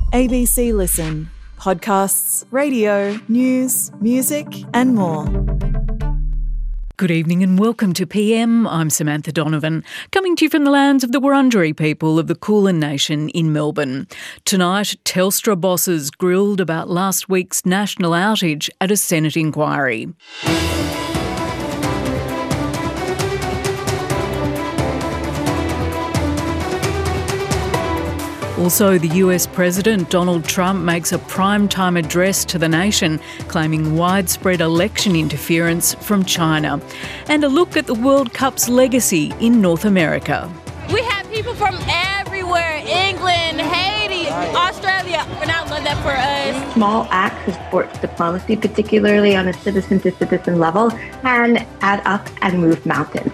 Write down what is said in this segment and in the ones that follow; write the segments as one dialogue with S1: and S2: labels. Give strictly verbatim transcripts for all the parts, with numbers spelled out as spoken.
S1: A B C Listen. Podcasts, radio, news, music and more.
S2: Good evening and welcome to P M. I'm Samantha Donovan, coming to you from the lands of the Wurundjeri people of the Kulin Nation in Melbourne. Tonight, Telstra bosses grilled about last week's national outage at a Senate inquiry. Also, the U S President Donald Trump makes a primetime address to the nation, claiming widespread election interference from China. And a look at the World Cup's legacy in North America.
S3: We have people from everywhere, England, Haiti, Australia. We're not love that for us.
S4: Small acts of sports diplomacy, particularly on a citizen-to-citizen level, can add up and move mountains.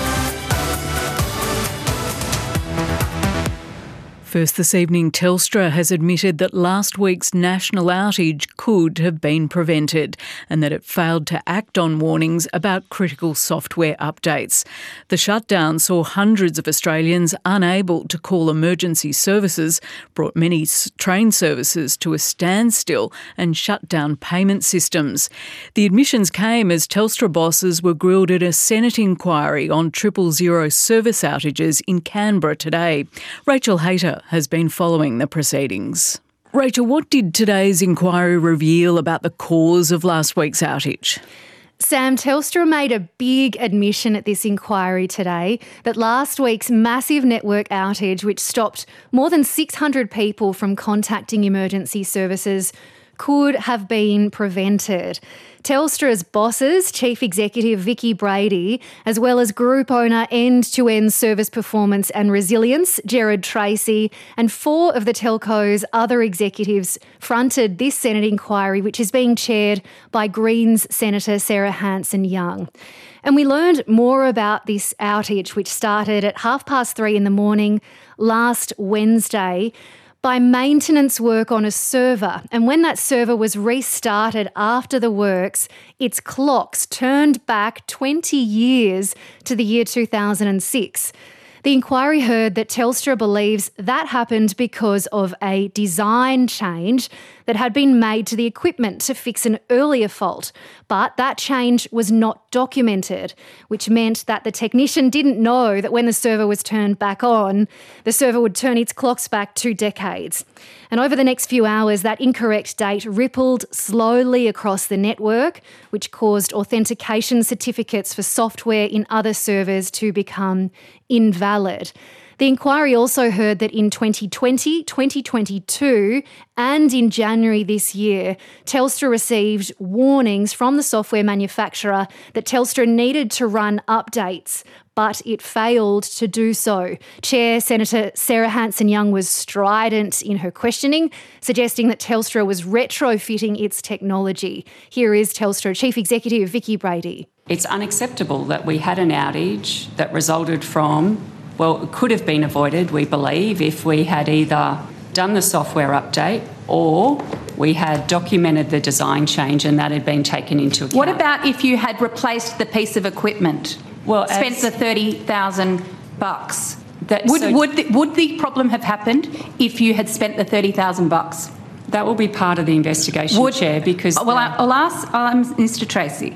S2: First this evening, Telstra has admitted that last week's national outage could have been prevented and that it failed to act on warnings about critical software updates. The shutdown saw hundreds of Australians unable to call emergency services, brought many train services to a standstill and shut down payment systems. The admissions came as Telstra bosses were grilled at a Senate inquiry on triple zero service outages in Canberra today. Rachel Hayter has been following the proceedings. Rachel, what did today's inquiry reveal about the cause of last week's outage?
S5: Sam, Telstra made a big admission at this inquiry today that last week's massive network outage, which stopped more than six hundred people from contacting emergency services, could have been prevented. Telstra's bosses, Chief Executive Vicki Brady, as well as group owner End-to-End Service Performance and Resilience, Gerard Tracy, and four of the telco's other executives fronted this Senate inquiry, which is being chaired by Greens Senator Sarah Hanson-Young. And we learned more about this outage, which started at half past three in the morning last Wednesday, by maintenance work on a server. And when that server was restarted after the works, its clocks turned back twenty years to the year two thousand six. The inquiry heard that Telstra believes that happened because of a design change that had been made to the equipment to fix an earlier fault. But that change was not documented, which meant that the technician didn't know that when the server was turned back on, the server would turn its clocks back two decades. And over the next few hours, that incorrect date rippled slowly across the network, which caused authentication certificates for software in other servers to become invalid. The inquiry also heard that in twenty twenty, twenty twenty-two and in January this year, Telstra received warnings from the software manufacturer that Telstra needed to run updates, but it failed to do so. Chair Senator Sarah Hanson-Young was strident in her questioning, suggesting that Telstra was retrofitting its technology. Here is Telstra Chief Executive Vicki Brady.
S6: It's unacceptable that we had an outage that resulted from, well, it could have been avoided, we believe, if we had either done the software update or we had documented the design change and that had been taken into account.
S7: What about if you had replaced the piece of equipment? Well, spent the thirty thousand bucks.
S6: That,
S7: would
S6: so
S7: would the, would the problem have happened if you had spent the thirty thousand bucks?
S6: That will be part of the investigation,
S7: would,
S6: Chair, because...
S7: Well, the, I'll ask um, Mister Tracy.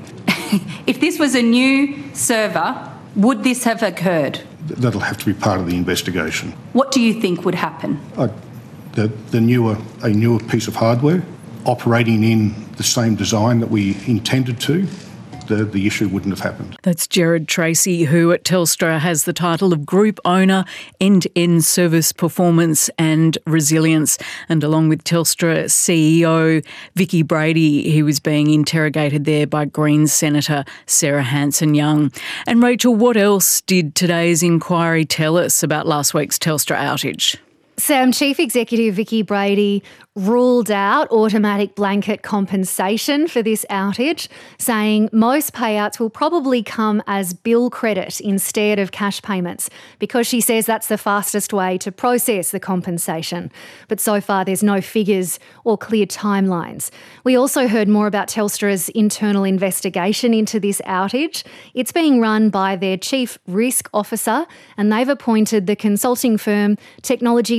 S7: If this was a new server, would this have occurred?
S8: That'll have to be part of the investigation.
S7: What do you think would happen?
S8: Uh, the, the newer, a newer piece of hardware operating in the same design that we intended to, the, the issue wouldn't have happened.
S2: That's Gerard Tracy, who at Telstra has the title of Group Owner, End-to-End Service Performance and Resilience. And along with Telstra C E O Vicki Brady, he was being interrogated there by Greens Senator Sarah Hanson-Young. And Rachel, what else did today's inquiry tell us about last week's Telstra outage?
S5: Sam, Chief Executive Vicki Brady ruled out automatic blanket compensation for this outage, saying most payouts will probably come as bill credit instead of cash payments because she says that's the fastest way to process the compensation. But so far there's no figures or clear timelines. We also heard more about Telstra's internal investigation into this outage. It's being run by their Chief Risk Officer and they've appointed the consulting firm Technology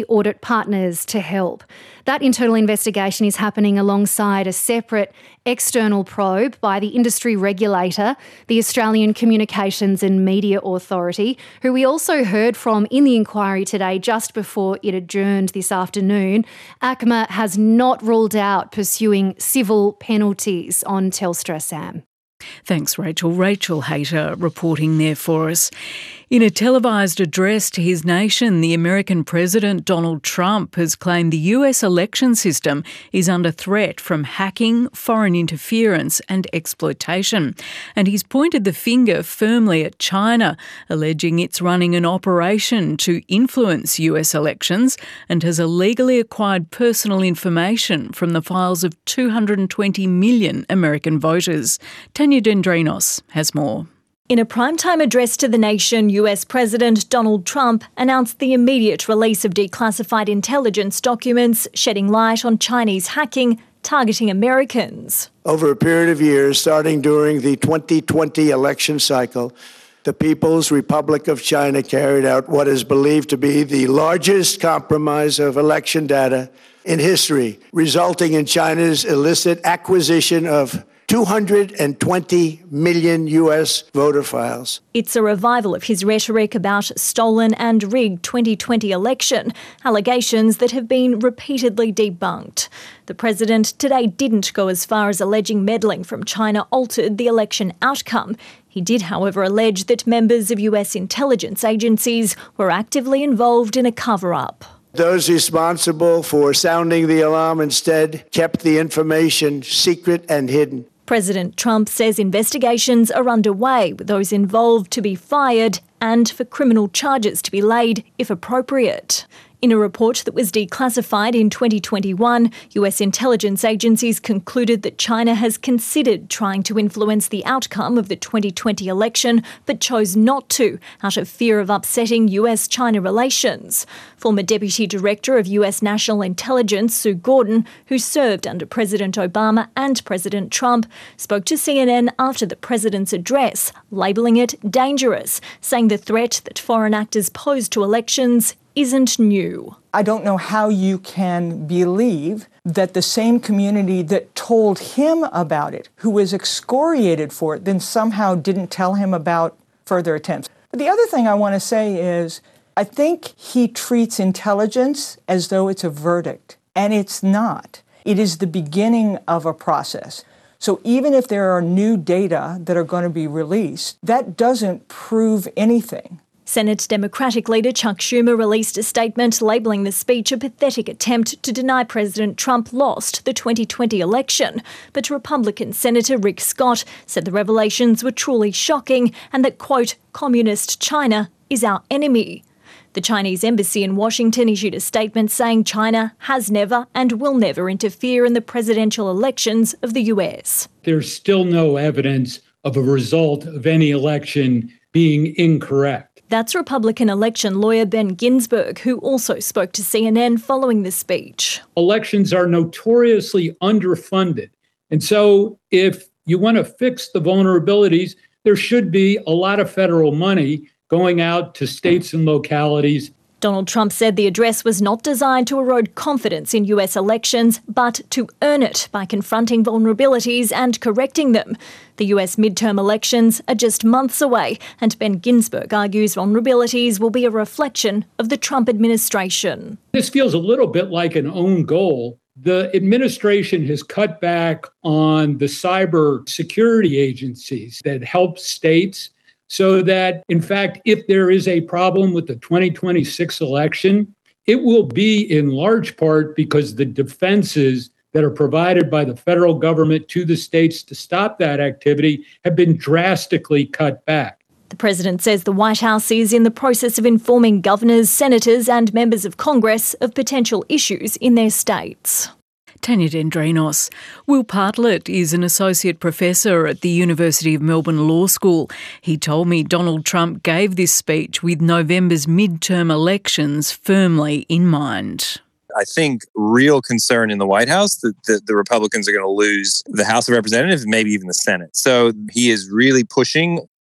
S5: audit partners to help. That internal investigation is happening alongside a separate external probe by the industry regulator, the Australian Communications and Media Authority, who we also heard from in the inquiry today just before it adjourned this afternoon. A C M A has not ruled out pursuing civil penalties on Telstra, Sam.
S2: Thanks, Rachel. Rachel Hayter reporting there for us. In a televised address to his nation, the American President Donald Trump has claimed the U S election system is under threat from hacking, foreign interference and exploitation. And he's pointed the finger firmly at China, alleging it's running an operation to influence U S elections and has illegally acquired personal information from the files of two hundred twenty million American voters. Tanya Dendrinos has more.
S9: In a primetime address to the nation, U S President Donald Trump announced the immediate release of declassified intelligence documents, shedding light on Chinese hacking targeting Americans.
S10: Over a period of years, starting during the twenty twenty election cycle, the People's Republic of China carried out what is believed to be the largest compromise of election data in history, resulting in China's illicit acquisition of two hundred twenty million U S voter files.
S9: It's a revival of his rhetoric about stolen and rigged twenty twenty election, allegations that have been repeatedly debunked. The president today didn't go as far as alleging meddling from China altered the election outcome. He did, however, allege that members of U S intelligence agencies were actively involved in a cover-up.
S10: Those responsible for sounding the alarm instead kept the information secret and hidden.
S9: President Trump says investigations are underway, with those involved to be fired and for criminal charges to be laid if appropriate. In a report that was declassified in twenty twenty-one, U S intelligence agencies concluded that China has considered trying to influence the outcome of the twenty twenty election, but chose not to, out of fear of upsetting U S China relations. Former Deputy Director of U S National Intelligence, Sue Gordon, who served under President Obama and President Trump, spoke to C N N after the president's address, labelling it dangerous, saying the threat that foreign actors pose to elections isn't new.
S11: I don't know how you can believe that the same community that told him about it, who was excoriated for it, then somehow didn't tell him about further attempts. But the other thing I want to say is, I think he treats intelligence as though it's a verdict, and it's not. It is the beginning of a process. So even if there are new data that are going to be released, that doesn't prove anything.
S9: Senate Democratic leader Chuck Schumer released a statement labelling the speech a pathetic attempt to deny President Trump lost the twenty twenty election. But Republican Senator Rick Scott said the revelations were truly shocking and that, quote, communist China is our enemy. The Chinese embassy in Washington issued a statement saying China has never and will never interfere in the presidential elections of the U S.
S12: There's still no evidence of a result of any election being incorrect.
S9: That's Republican election lawyer Ben Ginsberg, who also spoke to C N N following the speech.
S12: Elections are notoriously underfunded. And so if you want to fix the vulnerabilities, there should be a lot of federal money going out to states and localities.
S9: Donald Trump said the address was not designed to erode confidence in U S elections, but to earn it by confronting vulnerabilities and correcting them. The U S midterm elections are just months away, and Ben Ginsberg argues vulnerabilities will be a reflection of the Trump administration.
S12: This feels a little bit like an own goal. The administration has cut back on the cyber security agencies that help states, so that, in fact, if there is a problem with the twenty twenty-six election, it will be in large part because the defenses that are provided by the federal government to the states to stop that activity have been drastically cut back.
S9: The president says the White House is in the process of informing governors, senators and members of Congress of potential issues in their states.
S2: Tanya Dendrinos. Will Bartlett is an associate professor at the University of Melbourne Law School. He told me Donald Trump gave this speech with November's midterm elections firmly in mind.
S13: I think real concern in the White House that the, the Republicans are going to lose the House of Representatives, maybe even the Senate. So he is really pushing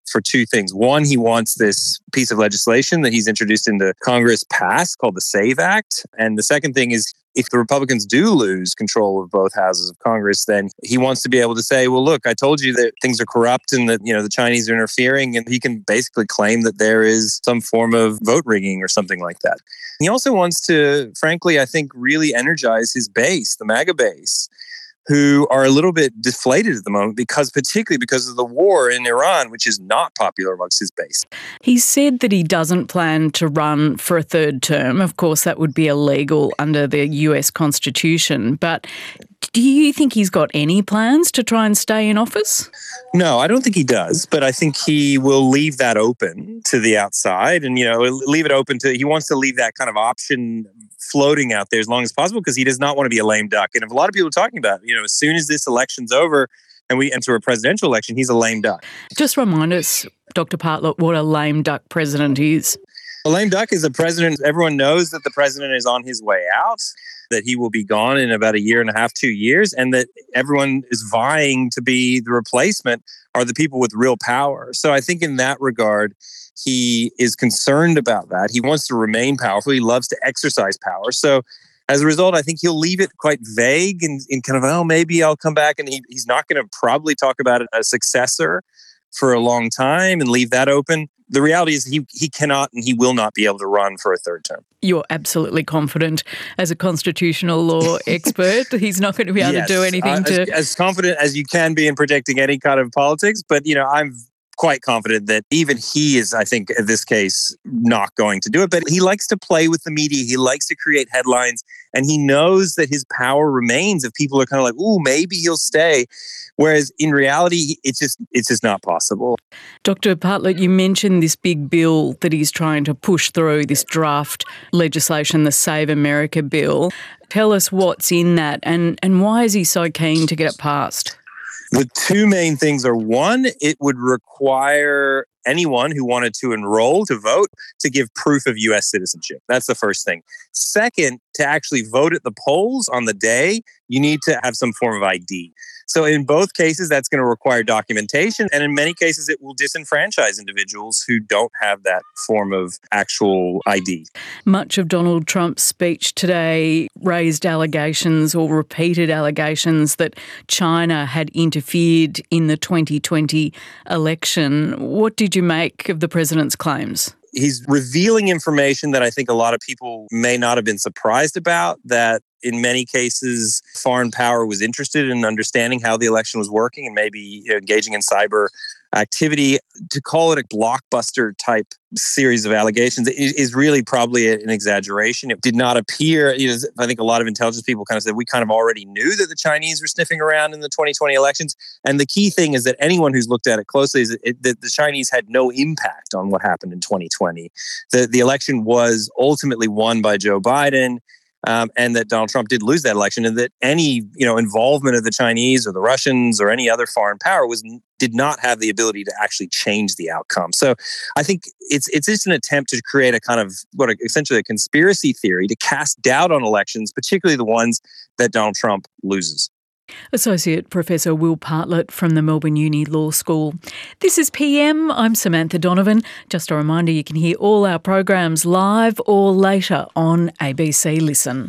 S13: for two things. One, he wants this piece of legislation that he's introduced into Congress passed called the SAVE Act. And the second thing is, if the Republicans do lose control of both houses of Congress, then he wants to be able to say, well, look, I told you that things are corrupt and that, you know, the Chinese are interfering. And he can basically claim that there is some form of vote rigging or something like that. He also wants to, frankly, I think, really energize his base, the MAGA base, who are a little bit deflated at the moment, because particularly because of the war in Iran, which is not popular amongst his base.
S2: He said that he doesn't plan to run for a third term. Of course, that would be illegal under the U S Constitution. But do you think he's got any plans to try and stay in office?
S13: No, I don't think he does, but I think he will leave that open to the outside and, you know, leave it open to, he wants to leave that kind of option floating out there as long as possible, because he does not want to be a lame duck. And if a lot of people are talking about, you know, as soon as this election's over and we enter a presidential election, he's a lame duck.
S2: Just remind us, Doctor Partlett, what a lame duck president is.
S13: A lame duck is a president. Everyone knows that the president is on his way out, that he will be gone in about a year and a half, two years, and that everyone is vying to be the replacement are the people with real power. So I think in that regard, he is concerned about that. He wants to remain powerful. He loves to exercise power. So as a result, I think he'll leave it quite vague and, and kind of, oh, maybe I'll come back. And he, he's not going to probably talk about a successor for a long time and leave that open. The reality is he he cannot and he will not be able to run for a third term.
S2: You're absolutely confident as a constitutional law expert. He's not going to be able
S13: yes,
S2: to do anything
S13: uh,
S2: to...
S13: As, as confident as you can be in predicting any kind of politics. But, you know, I'm quite confident that even he is, I think, in this case, not going to do it. But he likes to play with the media. He likes to create headlines. And he knows that his power remains if people are kind of like, ooh, maybe he'll stay. Whereas in reality, it's just it's just not possible.
S2: Doctor Partlett, you mentioned this big bill that he's trying to push through, this draft legislation, the Save America bill. Tell us what's in that and, and why is he so keen to get it passed?
S13: The two main things are, one, it would require anyone who wanted to enroll to vote to give proof of U S citizenship. That's the first thing. Second, to actually vote at the polls on the day, you need to have some form of I D. So in both cases, that's going to require documentation. And in many cases, it will disenfranchise individuals who don't have that form of actual I D.
S2: Much of Donald Trump's speech today raised allegations or repeated allegations that China had interfered in the twenty twenty election. What did you make of the president's claims?
S13: He's revealing information that I think a lot of people may not have been surprised about, that in many cases, foreign power was interested in understanding how the election was working and maybe, you know, engaging in cyber activity. To call it a blockbuster type series of allegations is really probably an exaggeration. It did not appear, you know, I think a lot of intelligence people kind of said we kind of already knew that the Chinese were sniffing around in the twenty twenty elections. And the key thing is that anyone who's looked at it closely is that the Chinese had no impact on what happened in twenty twenty. The, the election was ultimately won by Joe Biden. Um, and that Donald Trump did lose that election, and that any, you know, involvement of the Chinese or the Russians or any other foreign power was did not have the ability to actually change the outcome. So I think it's it's just an attempt to create a kind of what a, essentially a conspiracy theory to cast doubt on elections, particularly the ones that Donald Trump loses.
S2: Associate Professor Will Partlett from the Melbourne Uni Law School. This is P M. I'm Samantha Donovan. Just a reminder, you can hear all our programs live or later on A B C Listen.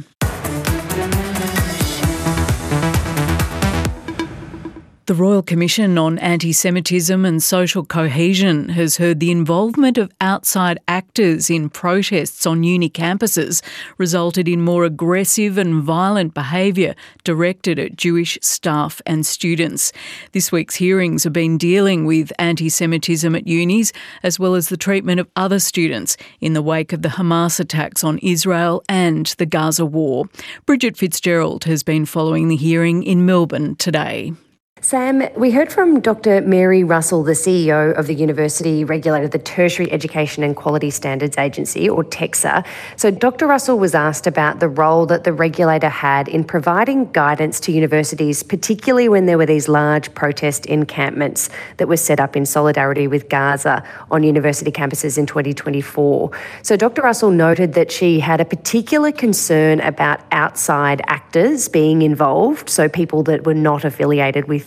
S2: The Royal Commission on Anti-Semitism and Social Cohesion has heard the involvement of outside actors in protests on uni campuses resulted in more aggressive and violent behaviour directed at Jewish staff and students. This week's hearings have been dealing with anti-Semitism at unis as well as the treatment of other students in the wake of the Hamas attacks on Israel and the Gaza war. Bridget Fitzgerald has been following the hearing in Melbourne today.
S14: Sam, we heard from Doctor Mary Russell, the C E O of the university regulator, the Tertiary Education and Quality Standards Agency, or TEQSA. So Doctor Russell was asked about the role that the regulator had in providing guidance to universities, particularly when there were these large protest encampments that were set up in solidarity with Gaza on university campuses in twenty twenty-four. So Doctor Russell noted that she had a particular concern about outside actors being involved, so people that were not affiliated with the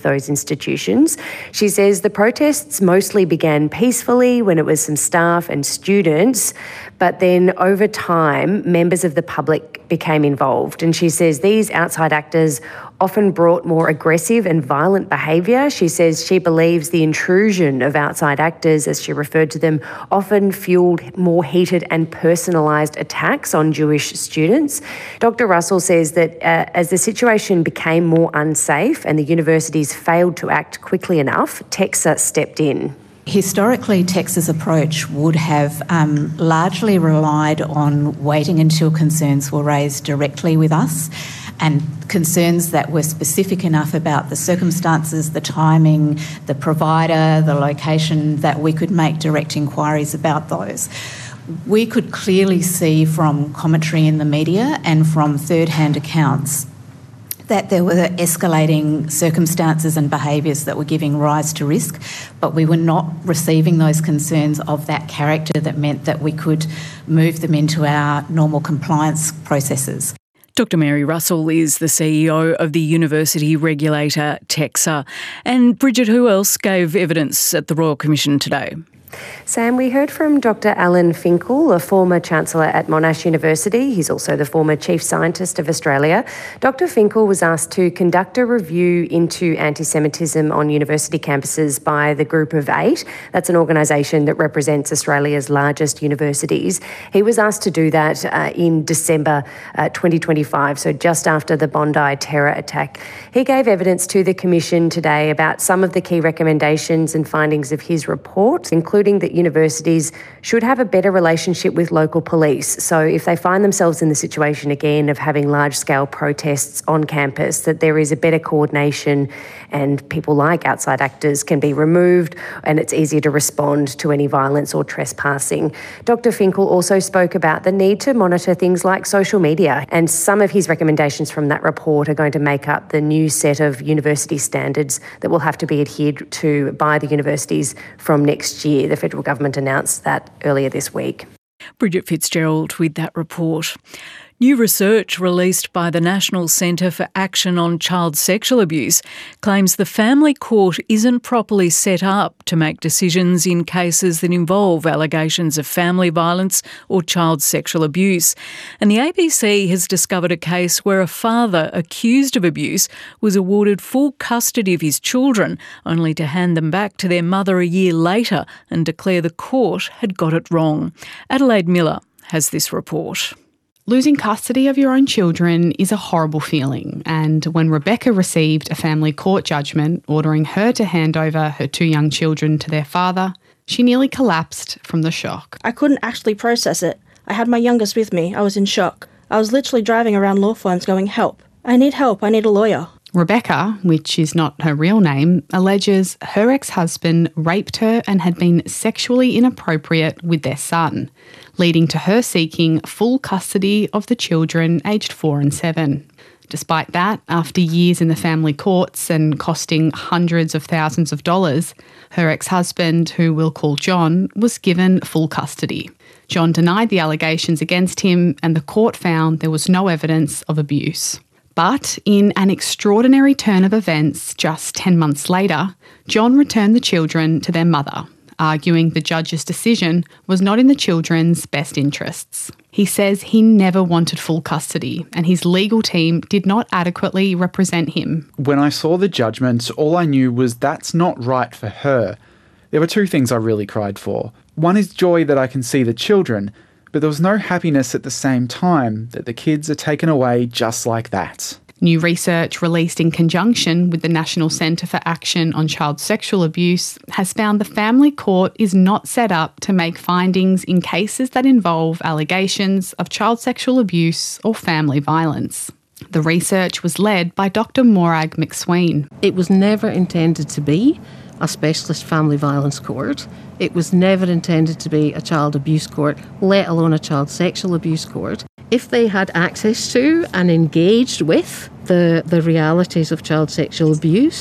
S14: those institutions. She says the protests mostly began peacefully when it was some staff and students, but then over time, members of the public became involved. And she says these outside actors often brought more aggressive and violent behaviour. She says she believes the intrusion of outside actors, as she referred to them, often fuelled more heated and personalised attacks on Jewish students. Doctor Russell says that uh, as the situation became more unsafe and the universities failed to act quickly enough, TEQSA stepped in.
S15: Historically, TEQSA's approach would have um, largely relied on waiting until concerns were raised directly with us, and concerns that were specific enough about the circumstances, the timing, the provider, the location, that we could make direct inquiries about those. We could clearly see from commentary in the media and from third-hand accounts that there were escalating circumstances and behaviours that were giving rise to risk, but we were not receiving those concerns of that character that meant that we could move them into our normal compliance processes.
S2: Doctor Mary Russell is the C E O of the university regulator TEQSA. And Bridget, who else gave evidence at the Royal Commission today?
S14: Sam, we heard from Doctor Alan Finkel, a former Chancellor at Monash University. He's also the former Chief Scientist of Australia. Doctor Finkel was asked to conduct a review into anti-Semitism on university campuses by the Group of Eight. That's an organisation that represents Australia's largest universities. He was asked to do that uh, in December uh, twenty twenty-five, so just after the Bondi terror attack. He gave evidence to the Commission today about some of the key recommendations and findings of his report, including including that universities should have a better relationship with local police. So if they find themselves in the situation again of having large-scale protests on campus, that there is a better coordination and people like outside actors can be removed and it's easier to respond to any violence or trespassing. Doctor Finkel also spoke about the need to monitor things like social media, and some of his recommendations from that report are going to make up the new set of university standards that will have to be adhered to by the universities from next year. The federal government announced that earlier this week.
S2: Bridget Fitzgerald with that report. New research released by the National Centre for Action on Child Sexual Abuse claims the family court isn't properly set up to make decisions in cases that involve allegations of family violence or child sexual abuse. And the A B C has discovered a case where a father accused of abuse was awarded full custody of his children, only to hand them back to their mother a year later and declare the court had got it wrong. Adelaide Miller has this report.
S16: Losing custody of your own children is a horrible feeling, and when Rebecca received a family court judgment ordering her to hand over her two young children to their father, she nearly collapsed from the shock.
S17: I couldn't actually process it. I had my youngest with me. I was in shock. I was literally driving around law firms going, help. I need help. I need a lawyer.
S16: Rebecca, which is not her real name, alleges her ex-husband raped her and had been sexually inappropriate with their son, leading to her seeking full custody of the children aged four and seven. Despite that, after years in the family courts and costing hundreds of thousands of dollars, her ex-husband, who we'll call John, was given full custody. John denied the allegations against him, and the court found there was no evidence of abuse. But in an extraordinary turn of events, just ten months later, John returned the children to their mother, arguing the judge's decision was not in the children's best interests. He says he never wanted full custody and his legal team did not adequately represent him.
S18: When I saw the judgment, all I knew was that's not right for her. There were two things I really cried for. One is joy that I can see the children, but there was no happiness at the same time that the kids are taken away just like that.
S16: New research released in conjunction with the National Centre for Action on Child Sexual Abuse has found the family court is not set up to make findings in cases that involve allegations of child sexual abuse or family violence. The research was led by Doctor Morag McSween.
S19: It was never intended to be a specialist family violence court. It was never intended to be a child abuse court, let alone a child sexual abuse court. If they had access to and engaged with the, the realities of child sexual abuse,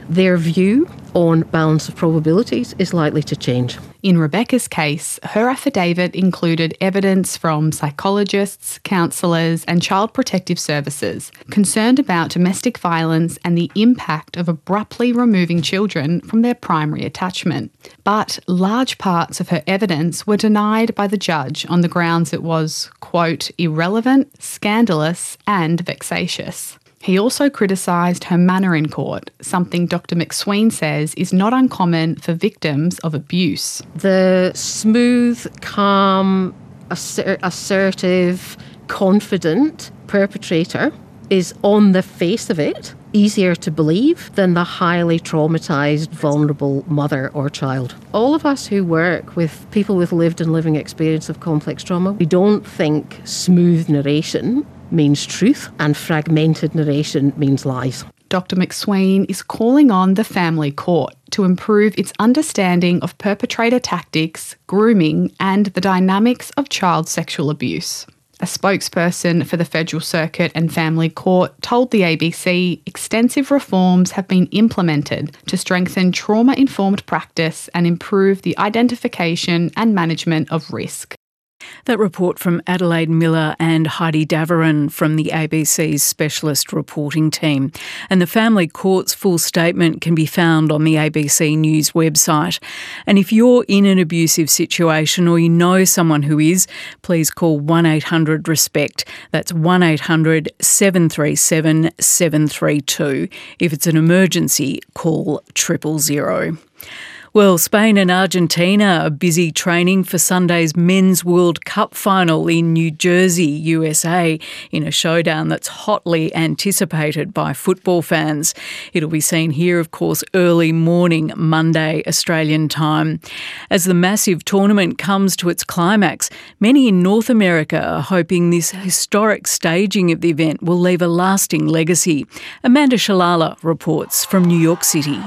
S19: their view on balance of probabilities is likely to change.
S16: In Rebecca's case, her affidavit included evidence from psychologists, counsellors and child protective services concerned about domestic violence and the impact of abruptly removing children from their primary attachment. But large parts of her evidence were denied by the judge on the grounds it was, quote, irrelevant, scandalous and vexatious. He also criticised her manner in court, something Doctor McSween says is not uncommon for victims of abuse.
S19: The smooth, calm, asser- assertive, confident perpetrator is, on the face of it, easier to believe than the highly traumatised, vulnerable mother or child. All of us who work with people with lived and living experience of complex trauma, we don't think smooth narration means truth and fragmented narration means lies.
S16: Doctor McSween is calling on the family court to improve its understanding of perpetrator tactics, grooming and the dynamics of child sexual abuse. A spokesperson for the Federal Circuit and Family Court told the A B C extensive reforms have been implemented to strengthen trauma-informed practice and improve the identification and management of risk.
S2: That report from Adelaide Miller and Heidi Daverin from the A B C's specialist reporting team. And the Family Court's full statement can be found on the A B C News website. And if you're in an abusive situation or you know someone who is, please call one eight hundred RESPECT. That's one eight hundred seven three seven seven three two. If it's an emergency, call triple zero. Well, Spain and Argentina are busy training for Sunday's Men's World Cup final in New Jersey, U S A, in a showdown that's hotly anticipated by football fans. It'll be seen here, of course, early morning Monday Australian time. As the massive tournament comes to its climax, many in North America are hoping this historic staging of the event will leave a lasting legacy. Amanda Shalala reports from New York City.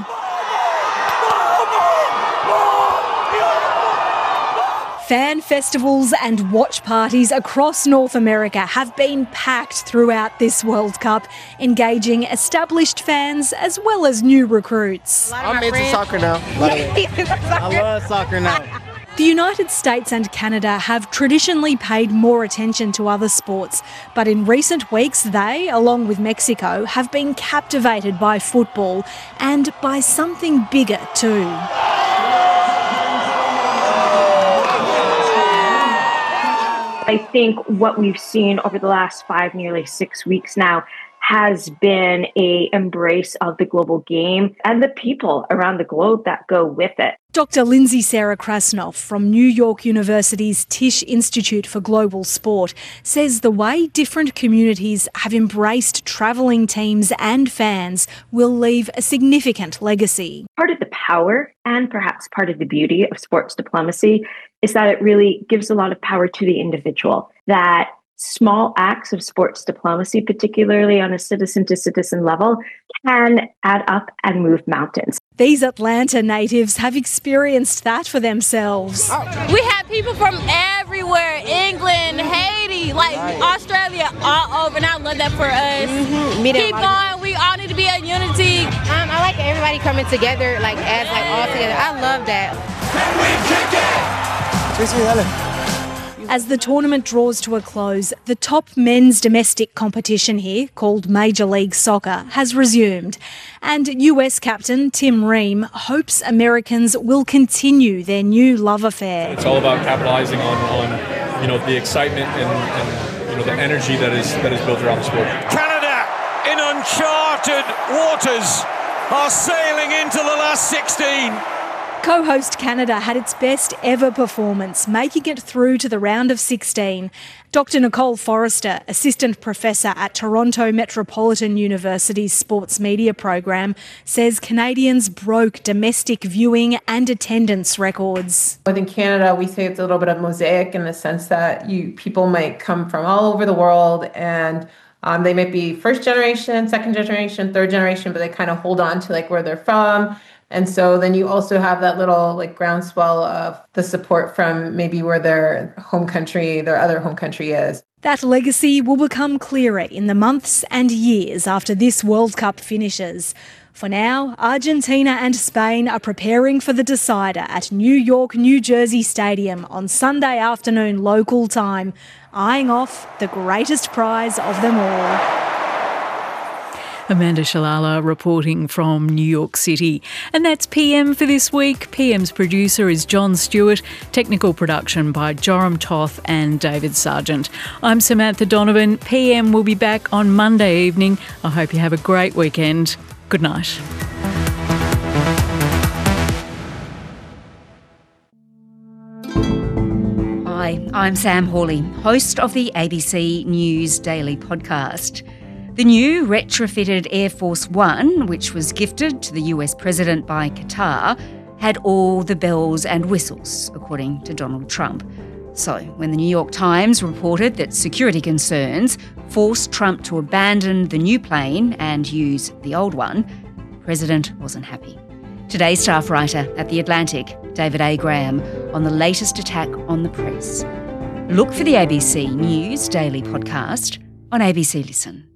S20: Fan festivals and watch parties across North America have been packed throughout this World Cup, engaging established fans as well as new recruits.
S21: I'm into soccer now, by the way. I love soccer now.
S20: The United States and Canada have traditionally paid more attention to other sports, but in recent weeks they, along with Mexico, have been captivated by football and by something bigger too.
S4: I think what we've seen over the last five, nearly six weeks now has been a embrace of the global game and the people around the globe that go with it.
S20: Doctor Lindsay Sarah Krasnoff from New York University's Tisch Institute for Global Sport says the way different communities have embraced travelling teams and fans will leave a significant legacy.
S4: Part of the power and perhaps part of the beauty of sports diplomacy is that it really gives a lot of power to the individual, that small acts of sports diplomacy, particularly on a citizen-to-citizen level, can add up and move mountains.
S20: These Atlanta natives have experienced that for themselves.
S3: We had people from everywhere, England, Haiti, like Australia, all over, and I love that for us. Mm-hmm. Keep going, we all need to be in unity.
S22: Um, I like everybody coming together, like as like all together. I love that.
S20: As the tournament draws to a close, the top men's domestic competition here, called Major League Soccer, has resumed. And U S captain Tim Ream hopes Americans will continue their new love affair.
S23: It's all about capitalizing on, on you know, the excitement and, and you know, the energy that is that is built around the sport.
S24: Canada in uncharted waters are sailing into the last sixteen.
S20: Co-host Canada had its best ever performance, making it through to the round of sixteen. Doctor Nicole Forrester, assistant professor at Toronto Metropolitan University's Sports Media program, says Canadians broke domestic viewing and attendance records.
S25: Within Canada, we say it's a little bit of mosaic in the sense that you people might come from all over the world and um, they might be first generation, second generation, third generation, but they kind of hold on to like where they're from. And so then you also have that little like groundswell of the support from maybe where their home country, their other home country is.
S20: That legacy will become clearer in the months and years after this World Cup finishes. For now, Argentina and Spain are preparing for the decider at New York, New Jersey Stadium on Sunday afternoon local time, eyeing off the greatest prize of them all.
S2: Amanda Shalala reporting from New York City. And that's P M for this week. P M's producer is John Stewart. Technical production by Joram Toth and David Sargent. I'm Samantha Donovan. P M will be back on Monday evening. I hope you have a great weekend. Good night.
S1: Hi, I'm Sam Hawley, host of the A B C News Daily podcast. The new retrofitted Air Force One, which was gifted to the U S president by Qatar, had all the bells and whistles, according to Donald Trump. So, when the New York Times reported that security concerns forced Trump to abandon the new plane and use the old one, the president wasn't happy. Today's staff writer at The Atlantic, David A. Graham, on the latest attack on the press. Look for the A B C News Daily podcast on A B C Listen.